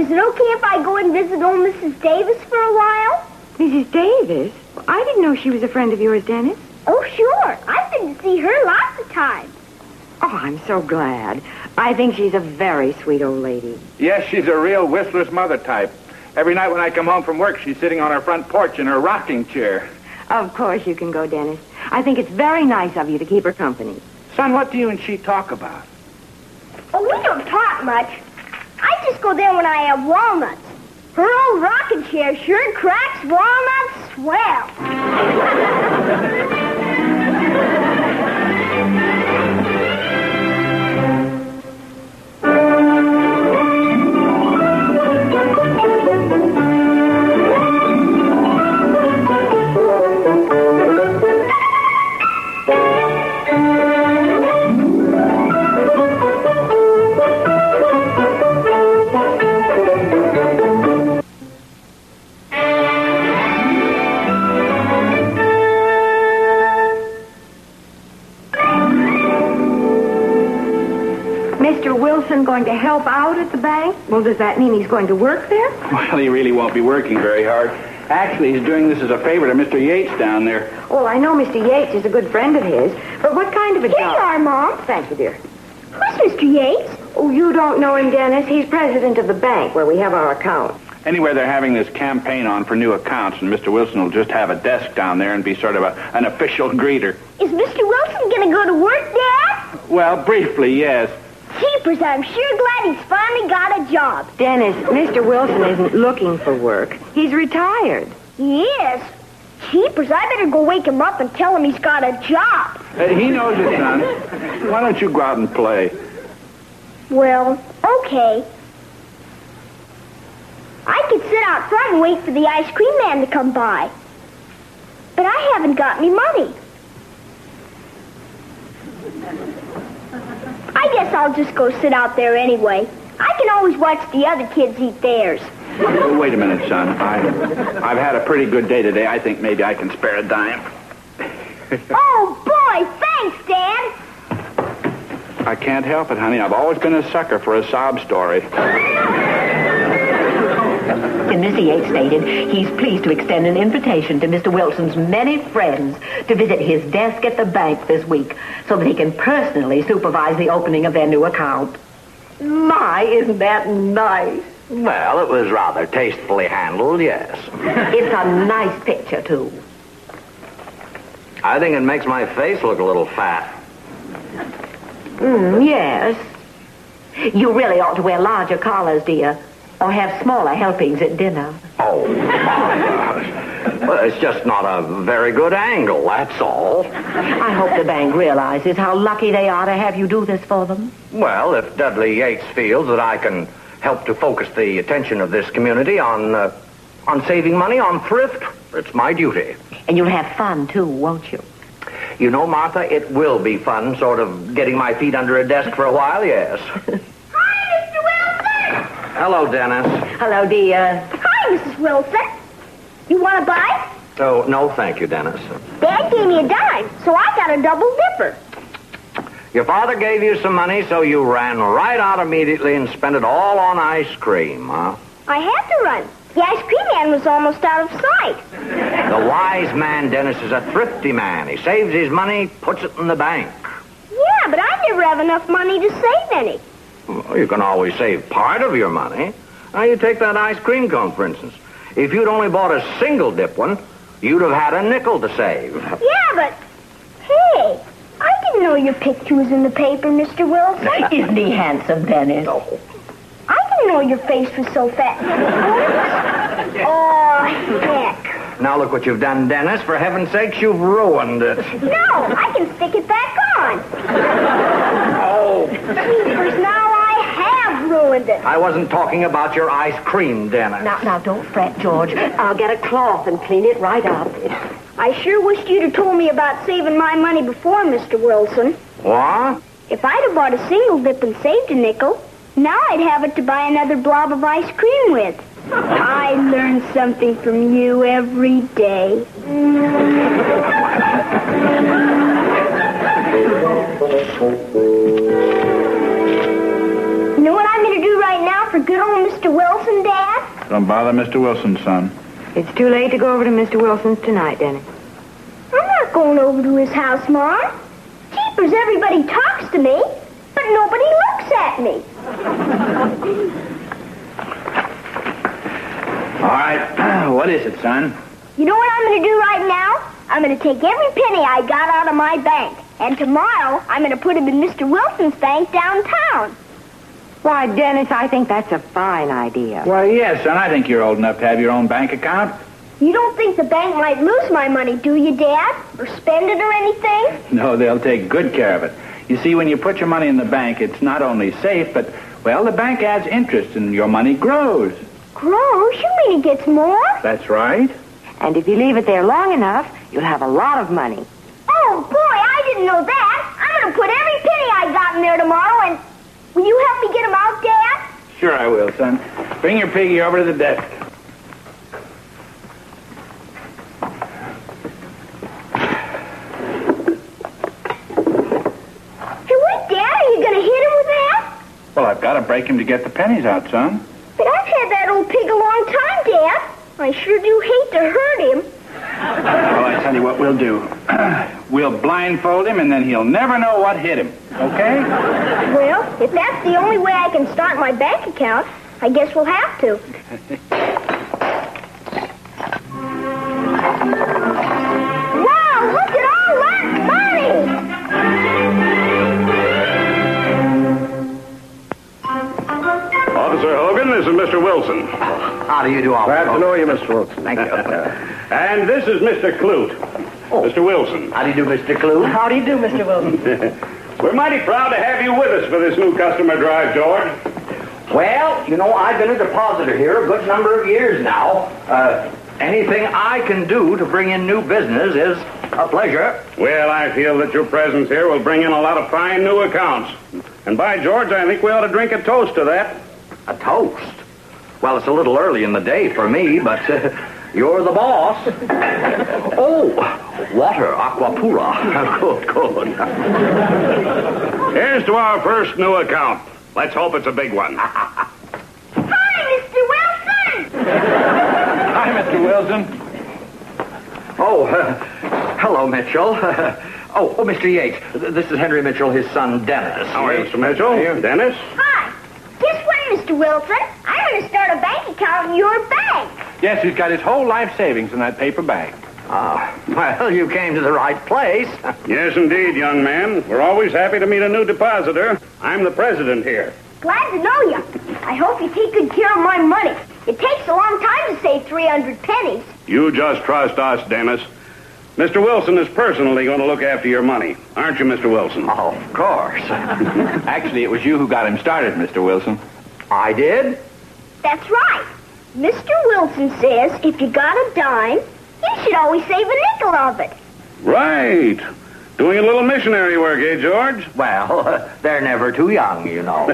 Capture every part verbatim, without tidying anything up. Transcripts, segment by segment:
Is it okay if I go and visit old Missus Davis for a while? Missus Davis? I didn't know she was a friend of yours, Dennis. Oh, sure. I've been to see her lots of times. Oh, I'm so glad. I think she's a very sweet old lady. Yes, she's a real Whistler's mother type. Every night when I come home from work, she's sitting on her front porch in her rocking chair. Of course you can go, Dennis. I think it's very nice of you to keep her company. Son, what do you and she talk about? Oh, we don't talk much. I just go there when I have walnuts. Her old rocking chair sure cracks walnuts swell. Mister Wilson going to help out at the bank? Well, does that mean he's going to work there? Well, he really won't be working very hard. Actually, he's doing this as a favor to Mister Yates down there. Well, I know Mister Yates is a good friend of his, but what kind of a Here job? you are, Mom. Thank you, dear. Who's Mister Yates? Oh, you don't know him, Dennis. He's president of the bank where we have our account. Anyway, they're having this campaign on for new accounts, and Mister Wilson will just have a desk down there and be sort of a, an official greeter. Is Mister Wilson going to go to work, Dad? Well, briefly, yes. Jeepers, I'm sure glad he's finally got a job. Dennis, Mister Wilson isn't looking for work. He's retired. He is? Jeepers, I better go wake him up and tell him he's got a job. Uh, he knows it, son. Why don't you go out and play? Well, okay. I could sit out front and wait for the ice cream man to come by. But I haven't got any money. I guess I'll just go sit out there anyway. I can always watch the other kids eat theirs. Oh, wait a minute, son. I, I've had a pretty good day today. I think maybe I can spare a dime. Oh, boy, thanks, Dad. I can't help it, honey. I've always been a sucker for a sob story. And Mister Yates stated he's pleased to extend an invitation to Mister Wilson's many friends to visit his desk at the bank this week so that he can personally supervise the opening of their new account. My, isn't that nice? Well, it was rather tastefully handled, yes. It's a nice picture, too. I think it makes my face look a little fat. Mm, yes. You really ought to wear larger collars, dear, or have smaller helpings at dinner. Oh, my. Well, it's just not a very good angle, that's all. I hope the bank realizes how lucky they are to have you do this for them. Well, if Dudley Yates feels that I can help to focus the attention of this community on uh, on saving money, on thrift, it's my duty. And you'll have fun, too, won't you? You know, Martha, it will be fun sort of getting my feet under a desk for a while, yes. Hi, Mister Wilson. Hello, Dennis. Hello, dear. Hi, Missus Wilson. You want a bite? Oh, no, thank you, Dennis. Dad gave me a dime, so I got a double dipper. Your father gave you some money, so you ran right out immediately and spent it all on ice cream, huh? I had to run. The ice cream man was almost out of sight. The wise man, Dennis, is a thrifty man. He saves his money, puts it in the bank. Yeah, but I never have enough money to save any. Well, you can always save part of your money. Now, you take that ice cream cone, for instance. If you'd only bought a single dip one, you'd have had a nickel to save. Yeah, but... Hey, I didn't know your picture was in the paper, Mister Wilson. Isn't he handsome, Dennis? Oh. I didn't know your face was so fat. Oh, heck. Now look what you've done, Dennis. For heaven's sakes, you've ruined it. No, I can stick it back on. Oh. Jeepers, now I have ruined it. I wasn't talking about your ice cream, Dennis. Now, now, don't fret, George. I'll get a cloth and clean it right up. I sure wished you'd have told me about saving my money before, Mister Wilson. What? If I'd have bought a single dip and saved a nickel, now I'd have it to buy another blob of ice cream with. I learn something from you every day. You know what I'm going to do right now? for good old Mister Wilson, Dad? Don't bother Mister Wilson, son. It's too late to go over to Mister Wilson's tonight, Dennis. I'm not going over to his house, Mom. Jeepers, everybody talks to me, but nobody looks at me. All right. What is it, son? You know what I'm going to do right now? I'm going to take every penny I got out of my bank, and tomorrow I'm going to put them in Mister Wilson's bank downtown. Why, Dennis, I think that's a fine idea. Why, yes, son. I think you're old enough to have your own bank account. You don't think the bank might lose my money, do you, Dad? Or spend it or anything? No, they'll take good care of it. You see, when you put your money in the bank, it's not only safe, but, well, the bank adds interest and your money grows. Grows? You mean it gets more? That's right. And if you leave it there long enough, you'll have a lot of money. Oh, boy, I didn't know that. I'm going to put every penny I got in there tomorrow, and will you help me get them out, Dad? Sure I will, son. Bring your piggy over to the desk. Hey, wait, Dad, are you going to hit him with that? Well, I've got to break him to get the pennies out, son. But I've had that old pig a long time, Dad. I sure do hate to hurt him. Well, I tell you what we'll do. We'll blindfold him, and then he'll never know what hit him. Okay? Well, if that's the only way I can start my bank account, I guess we'll have to. Wow, look at all that money! Officer Hogan, this is Mister Wilson. How do you do, officer? Glad to know you, Mister Wilson. Thank you. And this is Mister Clute. Oh. Mister Wilson. How do you do, Mister Clue? How do you do, Mister Wilson? We're mighty proud to have you with us for this new customer drive, George. Well, you know, I've been a depositor here a good number of years now. Uh, anything I can do to bring in new business is a pleasure. Well, I feel that your presence here will bring in a lot of fine new accounts. And by George, I think we ought to drink a toast to that. A toast? Well, it's a little early in the day for me, but uh, you're the boss. Oh, water, aqua pura. Good, good. Here's to our first new account. Let's hope it's a big one. Hi, Mister Wilson! Hi, Mister Wilson. Oh, uh, hello, Mitchell. oh, oh, Mister Yates. This is Henry Mitchell, his son, Dennis. How are you, Mister Mitchell? Dennis? Hi. Guess what, Mister Wilson? I'm going to start a bank account in your bank. Yes, he's got his whole life savings in that paper bag. Ah, well, you came to the right place. Yes, indeed, young man. We're always happy to meet a new depositor. I'm the president here. Glad to know you. I hope you take good care of my money. It takes a long time to save three hundred pennies. You just trust us, Dennis. Mister Wilson is personally going to look after your money. Aren't you, Mister Wilson? Oh, of course. Actually, it was you who got him started, Mister Wilson. I did? That's right. Mister Wilson says if you got a dime, you should always save a nickel of it. Right. Doing a little missionary work, eh, George? Well, they're never too young, you know.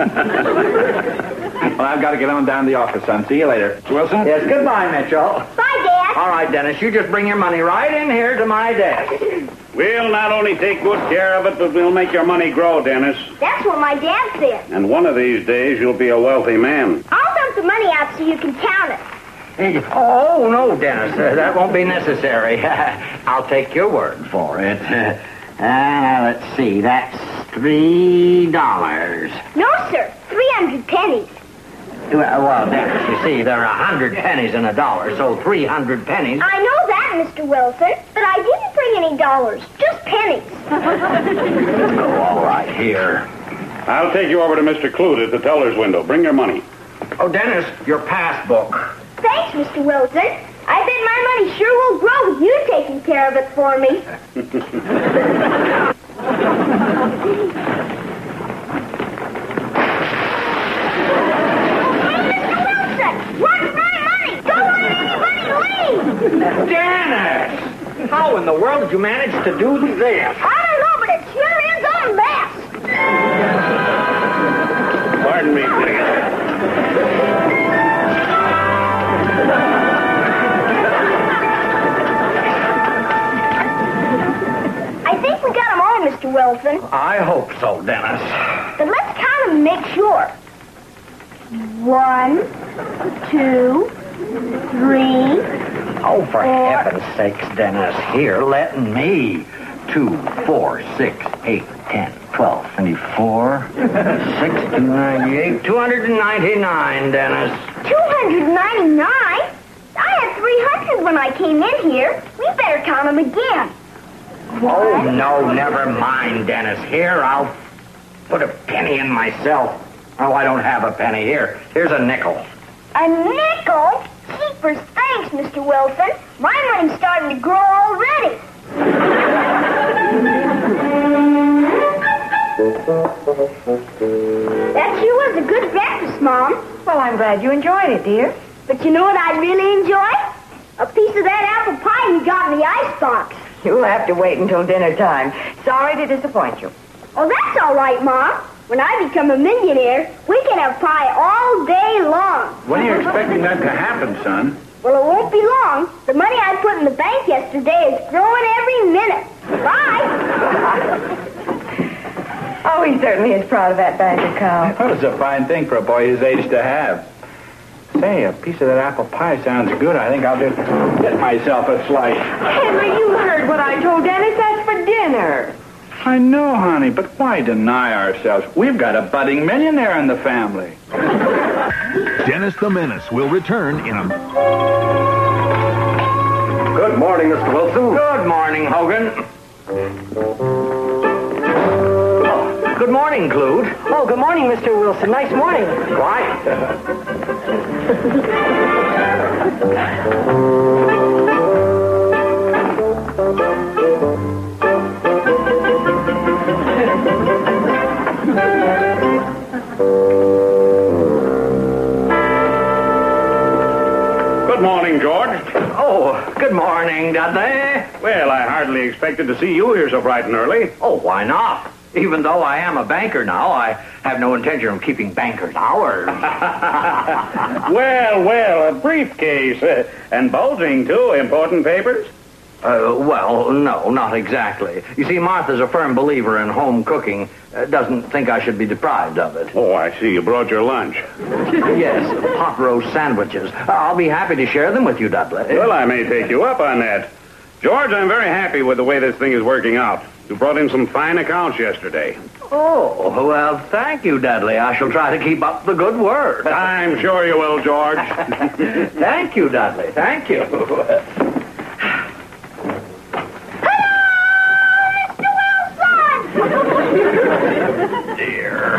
Well, I've got to get on down to the office, son. See you later. Mister Wilson? Yes, goodbye, Mitchell. Bye, Dad. All right, Dennis, you just bring your money right in here to my desk. We'll not only take good care of it, but we'll make your money grow, Dennis. That's what my dad said. And one of these days, you'll be a wealthy man. I'll dump the money out so you can count it. Oh, no, Dennis, uh, that won't be necessary. I'll take your word for it. Uh, let's see, that's three dollars. No, sir. Three hundred pennies. Well, well, Dennis, you see, there are a hundred pennies in a dollar, so three hundred pennies. I know that, Mister Wilson, but I didn't bring any dollars, just pennies. Oh, all right, here. I'll take you over to Mister Clute at the teller's window. Bring your money. Oh, Dennis, your passbook. Thanks, Mister Wilson. I bet my money sure will grow with you taking care of it for me. Where's my money? Don't let anybody leave! Dennis! How in the world did you manage to do this? I don't know, but it sure is on best. Pardon me, please. I think we got them all, Mister Wilson. I hope so, Dennis. But let's count them and make sure. One, two, three. Oh, for Four. heaven's sakes, Dennis, here, letting me. Two, four, six, eight, ten, twelve, twenty-four, six, two, ninety-eight, two hundred ninety-nine, Dennis. two hundred ninety-nine? I had three hundred when I came in here. We better count them again. Oh, no, never mind, Dennis. Here, I'll put a penny in myself. Oh, I don't have a penny. Here, here's a nickel. A nickel? Jeepers, thanks, Mister Wilson. My money's starting to grow already. That sure was a good breakfast, Mom. Well, I'm glad you enjoyed it, dear. But you know what I'd really enjoy? A piece of that apple pie you got in the icebox. You'll have to wait until dinner time. Sorry to disappoint you. Oh, that's all right, Mom. When I become a millionaire, we can have pie all day long. When are you expecting that to happen, son? Well, it won't be long. The money I put in the bank yesterday is growing every minute. Bye. Oh, he certainly is proud of that bank account. Well, it's a fine thing for a boy his age to have. Say, a piece of that apple pie sounds good. I think I'll just get myself a slice. Henry, you heard what I told Dennis. That's for dinner. I know, honey, but why deny ourselves? We've got a budding millionaire in the family. Dennis the Menace will return in a... Good morning, Mister Wilson. Good morning, Hogan. Oh, good morning, Clute. Oh, good morning, Mister Wilson. Nice morning. Why? Good morning, George. Oh, good morning, Dudley. Well, I hardly expected to see you here so bright and early. Oh, why not? Even though I am a banker now, I have no intention of keeping bankers' hours. Well, well, a briefcase. Uh, and bulging, too. Important papers? Uh, well, no, not exactly. You see, Martha's a firm believer in home cooking. Uh, doesn't think I should be deprived of it. Oh, I see. You brought your lunch. Yes, hot roast sandwiches. I'll be happy to share them with you, Dudley. Well, I may take you up on that. George, I'm very happy with the way this thing is working out. You brought in some fine accounts yesterday. Oh, well, thank you, Dudley. I shall try to keep up the good work. I'm sure you will, George. Thank you, Dudley. Thank you. Dear.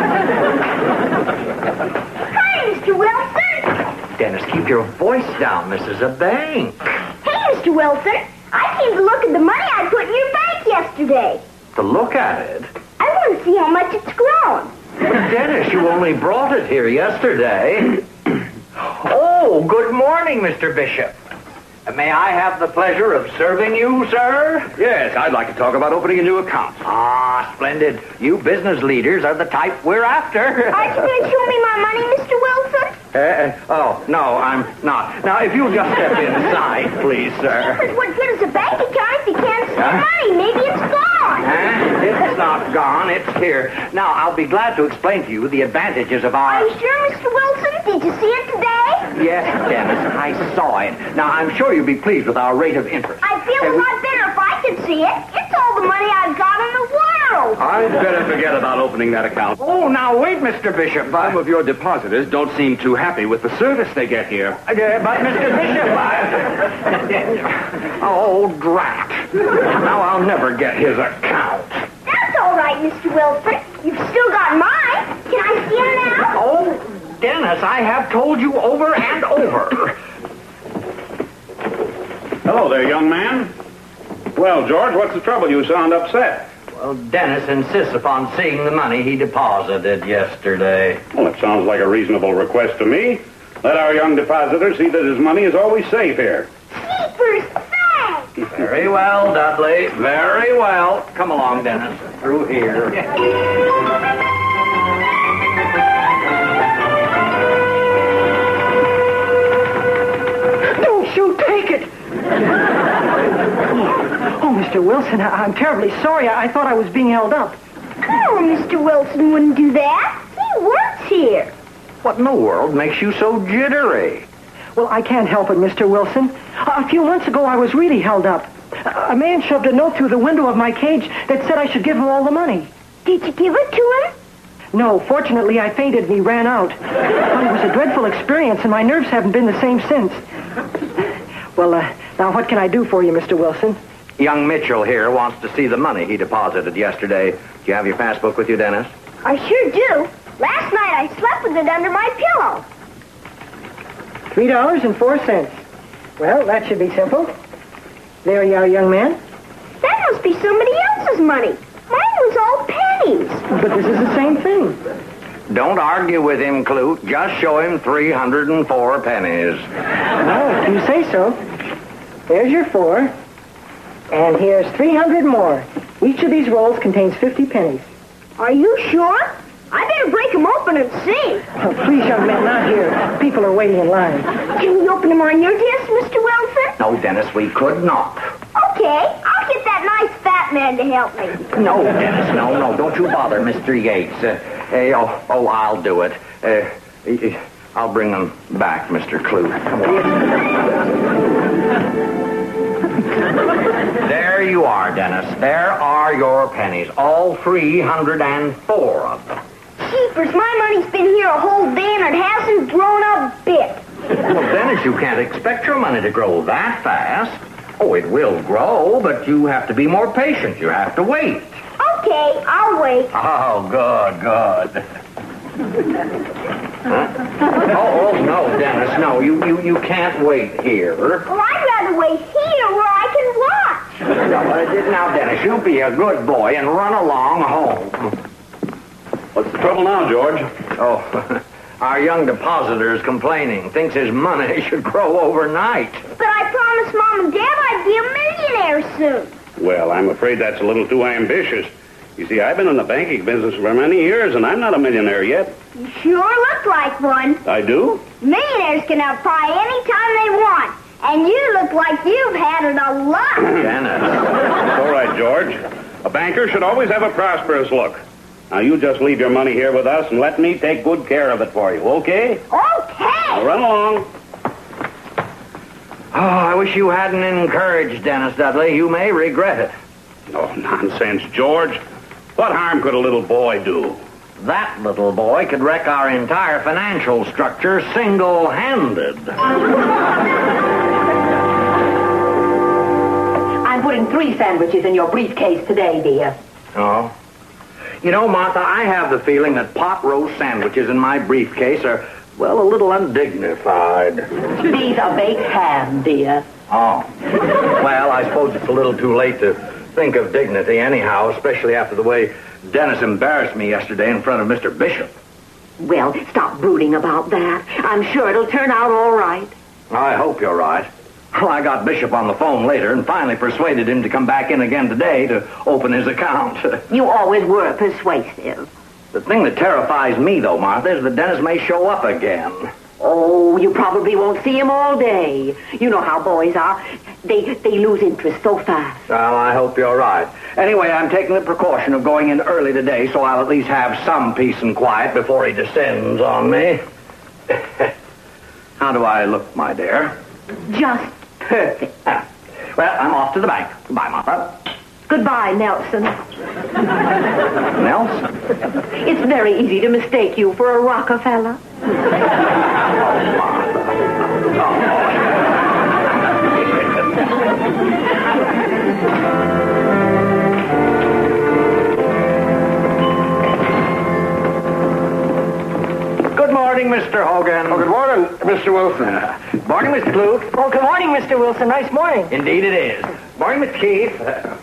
Hi, Mister Wilson. Dennis, keep your voice down. This is a bank. Hey, Mister Wilson. I came to look at the money I put in your bank yesterday. To look at it? I want to see how much it's grown. But Dennis, you only brought it here yesterday. Oh, good morning, Mister Bishop. May I have the pleasure of serving you, sir? Yes, I'd like to talk about opening a new account. Ah, splendid. You business leaders are the type we're after. Aren't you going to show me my money, Mister Wilson? Uh, uh, oh, no, I'm not. Now, if you'll just step inside, please, sir. But what good is a bank account if you can't see Huh? money? Maybe it's gone. Huh? It's not gone. It's here. Now, I'll be glad to explain to you the advantages of our... Are you sure, Mister Wilson? Did you see it today? Yes, Dennis, I saw it. Now, I'm sure you'll be pleased with our rate of interest. I'd feel Uh, a lot better if I could see it. It's all the money I've got in the world. I'd better forget about opening that account. Oh, now, wait, Mister Bishop. Some of your depositors don't seem too happy with the service they get here. Uh, but, Mister Bishop, I... oh, drat. Now I'll never get his account. That's all right, Mister Wilson. You've still got mine. Can I see him now? Oh, Dennis, I have told you over and over. Hello there, young man. Well, George, what's the trouble? You sound upset. Well, Dennis insists upon seeing the money he deposited yesterday. Well, it sounds like a reasonable request to me. Let our young depositor see that his money is always safe here. Jeepers, thanks. Very well, Dudley. Very well. Come along, Dennis. Through here. Don't you take it! Oh, Mister Wilson, I- I'm terribly sorry. I-, I thought I was being held up. Oh, Mister Wilson wouldn't do that. He works here. What in the world makes you so jittery? Well, I can't help it, Mister Wilson. A few months ago, I was really held up. A man shoved a note through the window of my cage that said I should give him all the money. Did you give it to him? No, fortunately, I fainted and he ran out. Well, it was a dreadful experience, and my nerves haven't been the same since. Well, uh, now what can I do for you, Mister Wilson? Young Mitchell here wants to see the money he deposited yesterday. Do you have your passbook with you, Dennis? I sure do. Last night I slept with it under my pillow. Three dollars and four cents. Well, that should be simple. There you are, young man. That must be somebody else's money. Mine was all pennies. But this is the same thing. Don't argue with him, Clute. Just show him three hundred and four pennies. Well, if you say so. There's your four. And here's three hundred more. Each of these rolls contains fifty pennies. Are you sure? I better break them open and see. Oh, please, young man, not here. People are waiting in line. Can we open them on your desk, Mister Wilson? No, Dennis, we could not. Okay, I'll get that nice fat man to help me. No, Dennis, no, no. Don't you bother Mister Yates. Uh, hey, oh, oh, I'll do it. Uh, I'll bring them back, Mister Clute. Come on. There you are, Dennis. There are your pennies. All three hundred and four of them. Jeepers, my money's been here a whole day and it hasn't grown a bit. Well, Dennis, you can't expect your money to grow that fast. Oh, it will grow, but you have to be more patient. You have to wait. Okay, I'll wait. Oh, good, good. Huh? Oh, oh, no, Dennis, no. You, you, you can't wait here. Well, I'd rather wait here where I can watch. Now, now, Dennis, you be a good boy and run along home. What's the trouble now, George? Oh, our young depositor is complaining. Thinks his money should grow overnight. But I promised Mom and Dad I'd be a millionaire soon. Well, I'm afraid that's a little too ambitious. You see, I've been in the banking business for many years, and I'm not a millionaire yet. You sure look like one. I do? Millionaires can have pie anytime they want. And you look like you've had it a lot. Dennis. All right, George. A banker should always have a prosperous look. Now, you just leave your money here with us and let me take good care of it for you, okay? Okay. Now, run along. Oh, I wish you hadn't encouraged Dennis Dudley. You may regret it. Oh, nonsense, George. What harm could a little boy do? That little boy could wreck our entire financial structure single-handed. I'm putting three sandwiches in your briefcase today, dear. Oh? You know, Martha, I have the feeling that pot roast sandwiches in my briefcase are, well, a little undignified. These are baked ham, dear. Oh. Well, I suppose it's a little too late to think of dignity anyhow, especially after the way Dennis embarrassed me yesterday in front of Mister Bishop. Well, stop brooding about that. I'm sure it'll turn out all right. I hope you're right. Well, I got Bishop on the phone later and finally persuaded him to come back in again today to open his account. You always were persuasive. The thing that terrifies me, though, Martha, is that Dennis may show up again. Oh, you probably won't see him all day. You know how boys are. They they lose interest so fast. Well, I hope you're right. Anyway, I'm taking the precaution of going in early today, so I'll at least have some peace and quiet before he descends on me. How do I look, my dear? Just perfect. Ah. Well, I'm off to the bank. Goodbye, Martha. Goodbye, Nelson. Nelson? It's very easy to mistake you for a Rockefeller. Oh, Martha. Oh. Good morning, Mister Hogan. Oh, good morning, Mister Wilson. Uh, morning, Mister Clute. Oh, good morning, Mister Wilson. Nice morning. Indeed it is. Morning, Miss Keith. Uh,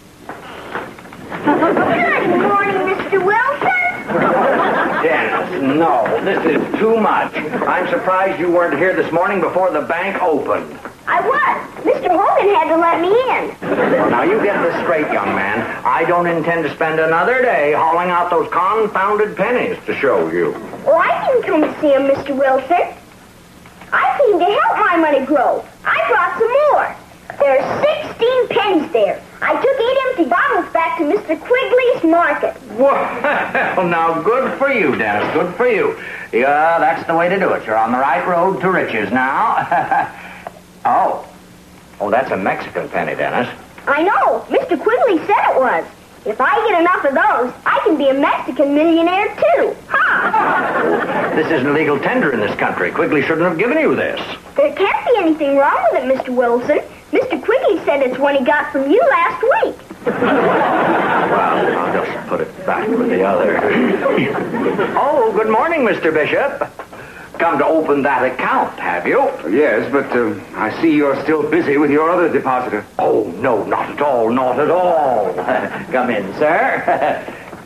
Good morning, Mister Wilson. Dennis, no, this is too much. I'm surprised you weren't here this morning before the bank opened. I was. Mister Hogan had to let me in. Well, now you get this straight, young man. I don't intend to spend another day hauling out those confounded pennies to show you. Oh, I didn't come to see him, Mister Wilson. I came to help my money grow. I brought some more. There are sixteen pennies there. I took eight empty bottles back to Mister Quigley's market. Well, now, good for you, Dennis. Good for you. Yeah, that's the way to do it. You're on the right road to riches now. oh. Oh, that's a Mexican penny, Dennis. I know. Mister Quigley said it was. If I get enough of those, I can be a Mexican millionaire, too. Ha! This isn't legal tender in this country. Quigley shouldn't have given you this. There can't be anything wrong with it, Mister Wilson. Mister Quigley said it's one he got from you last week. Well, I'll just put it back with the other. Oh, good morning, Mister Bishop. Come to open that account, have you? Yes, but uh, I see you're still busy with your other depositor. Oh, no, not at all, not at all. Come in, sir.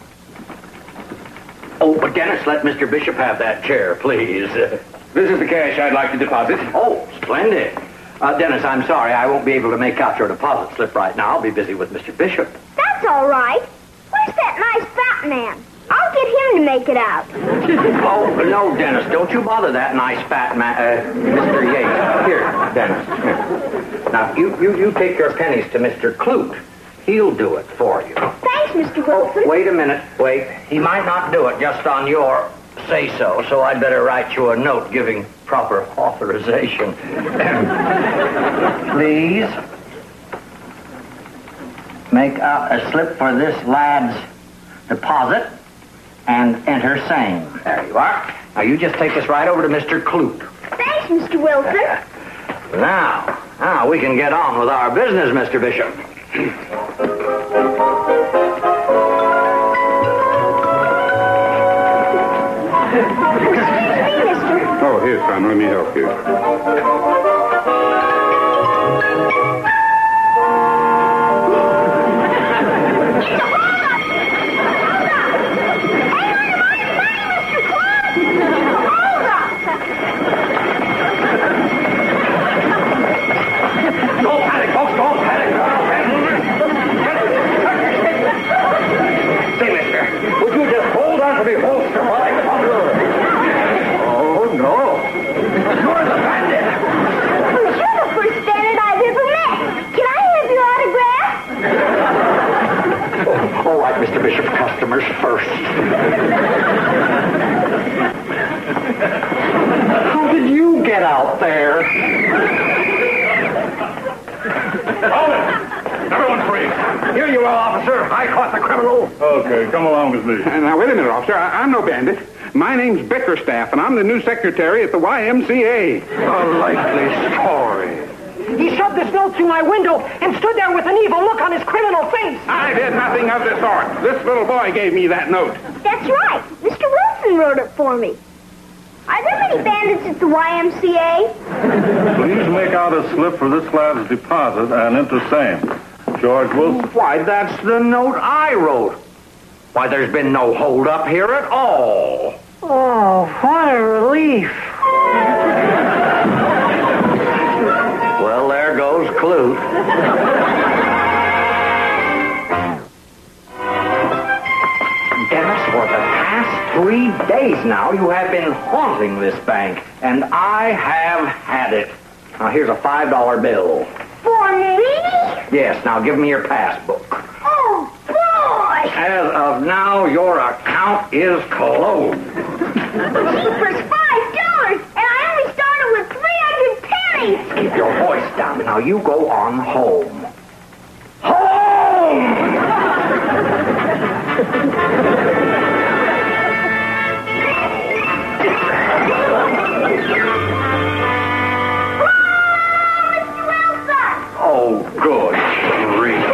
Oh, but Dennis, let Mister Bishop have that chair, please. This is the cash I'd like to deposit. Oh, splendid. Uh, Dennis, I'm sorry, I won't be able to make out your deposit slip right now. I'll be busy with Mister Bishop. That's all right. Where's that nice fat man? I'll get him to make it out. Oh, no, Dennis, don't you bother that nice fat man, uh, Mister Yates. Here, Dennis. Here. Now, you, you, you take your pennies to Mister Clute. He'll do it for you. Thanks, Mister Wilson. Oh, wait a minute, wait. He might not do it just on your say-so, so I'd better write you a note giving proper authorization. Please make out a slip for this lad's deposit and enter same. There you are. Now, you just take this right over to Mister Clute. Thanks, Mister Wilson. Now, now we can get on with our business, Mister Bishop. Oh, here, son. Let me help you. Don't panic, folks. Don't panic. Say, mister, would you just hold on to me holster while I come through? Oh, no. You're the bandit. You're the first bandit I've ever met. Can I have your autograph? Oh, all right, Mister Bishop. Customers first. How did you get out there? Hold it! Everyone free. Here you are, officer. I caught the criminal. Okay, come along with me. Uh, now, wait a minute, officer. I- I'm no bandit. My name's Bickerstaff, and I'm the new secretary at the Y M C A. A likely story. He shoved this note through my window and stood there with an evil look on his criminal face. I did nothing of the sort. This little boy gave me that note. That's right. Mister Wilson wrote it for me. Are there many bandits at the Y M C A? Please make out a slip for this lad's deposit and enter same. George Wilson. Why, that's the note I wrote. Why, there's been no hold-up here at all. Oh, what a relief. Well, there goes Clute. Dennis, for the past three days now, you have been haunting this bank, and I have had it. Now, here's a five dollar bill. For me? Yes, now give me your passbook. Oh, boy! As of now, your account is closed. Jeepers, five dollars, and I only started with three hundred pennies. Keep your voice down. Now, you go on home. Home! Oh, good grief.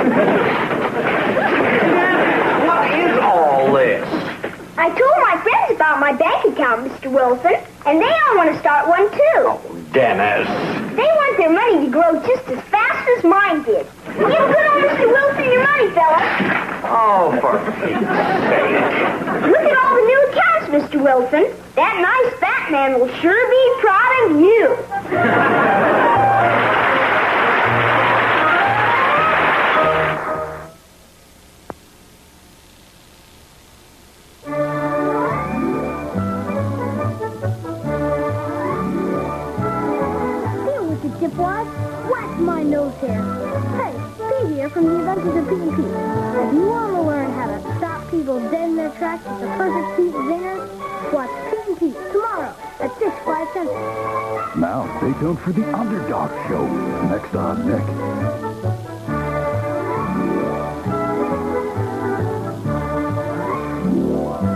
What is all this? I told my friends about my bank account, Mister Wilson, and they all want to start one, too. Oh, Dennis. They want their money to grow just as fast as mine did. Give good old Mister Wilson your money, fella. Oh, for Pete's sake. Look at all the new accounts, Mister Wilson. That nice fat man will sure be proud of you. Dipwad, whack my nose This is Pete and Pete. If you want to learn how to stop people dead in their tracks with the perfect Pete and Zinger, watch Pete and Pete tomorrow at six, five Central. Now, stay tuned for the Underdog Show. Next on Nick. Wow.